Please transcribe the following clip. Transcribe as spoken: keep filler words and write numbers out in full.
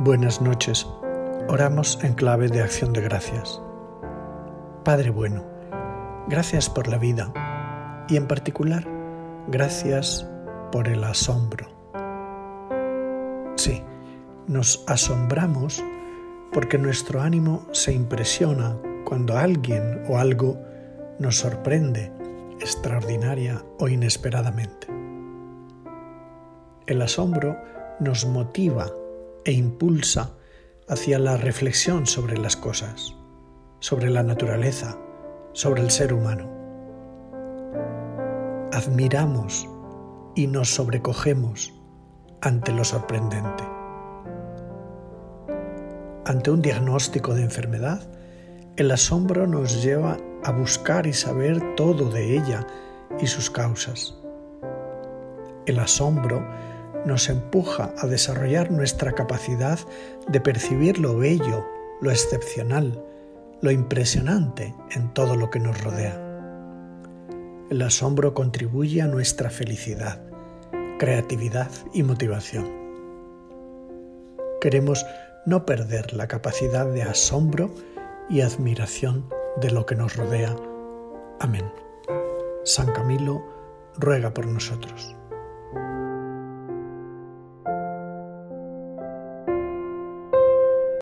Buenas noches. Oramos en clave de acción de gracias. Padre bueno, gracias por la vida y en particular, gracias por el asombro. Sí, nos asombramos porque nuestro ánimo se impresiona cuando alguien o algo nos sorprende extraordinaria o inesperadamente. El asombro nos motiva e impulsa hacia la reflexión sobre las cosas, sobre la naturaleza, sobre el ser humano. Admiramos y nos sobrecogemos ante lo sorprendente. Ante un diagnóstico de enfermedad, el asombro nos lleva a buscar y saber todo de ella y sus causas. El asombro nos empuja a desarrollar nuestra capacidad de percibir lo bello, lo excepcional, lo impresionante en todo lo que nos rodea. El asombro contribuye a nuestra felicidad, creatividad y motivación. Queremos no perder la capacidad de asombro y admiración de lo que nos rodea. Amén. San Camilo ruega por nosotros.